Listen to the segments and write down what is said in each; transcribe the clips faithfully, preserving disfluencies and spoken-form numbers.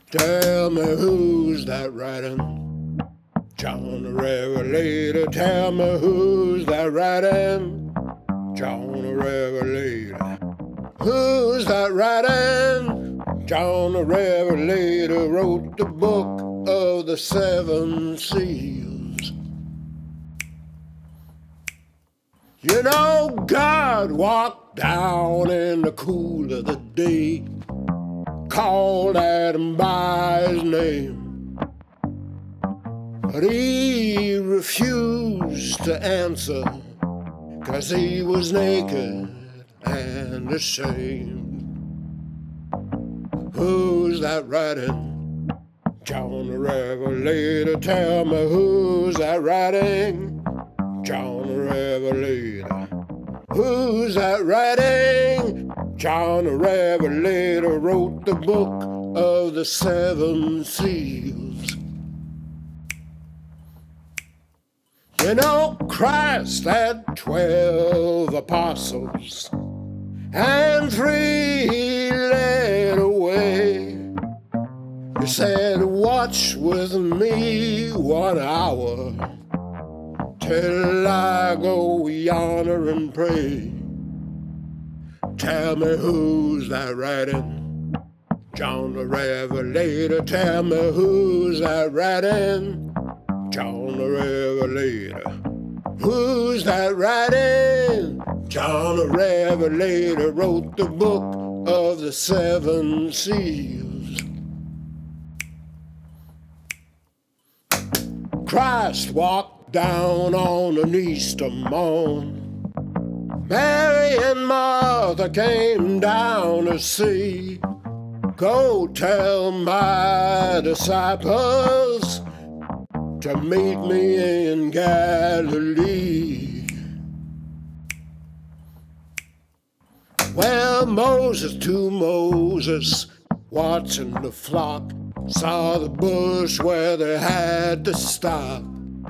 Tell me who's that writing? John the Revelator. Tell me who's that writing? John the Revelator. Who's that writing? John the Revelator wrote the book of the seven seals. You know, God walked down in the cool of the day, called Adam by his name, but he refused to answer, 'cause he was naked and ashamed. Who's that writing? John the Revelator. Tell me who's that writing? John the Revelator. Who's that writing? John the Revelator wrote the book of the seven seals. You know, Christ had twelve apostles, and three he led away. He said, watch with me one hour, till I go yonder and pray. Tell me who's that writing? John the Revelator. Tell me who's that writing? John the Revelator. Who's that writing? John the Revelator wrote the book of the seven seals. Christ walked down on an Easter morn. Mary and Martha came down to see. Go tell my disciples to meet me in Galilee. Well, Moses to Moses, watching the flock, saw the bush where they had to stop.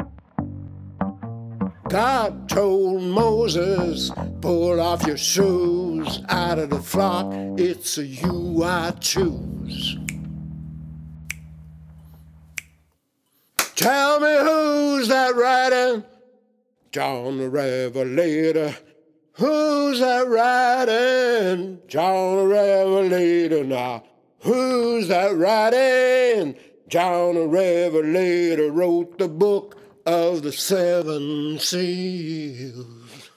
God told Moses, pull off your shoes, out of the flock, it's a you I choose. Tell me who's that writing? John the Revelator. Who's that writing? John the Revelator. Now, who's that writing? John the Revelator wrote the book of the seven seals.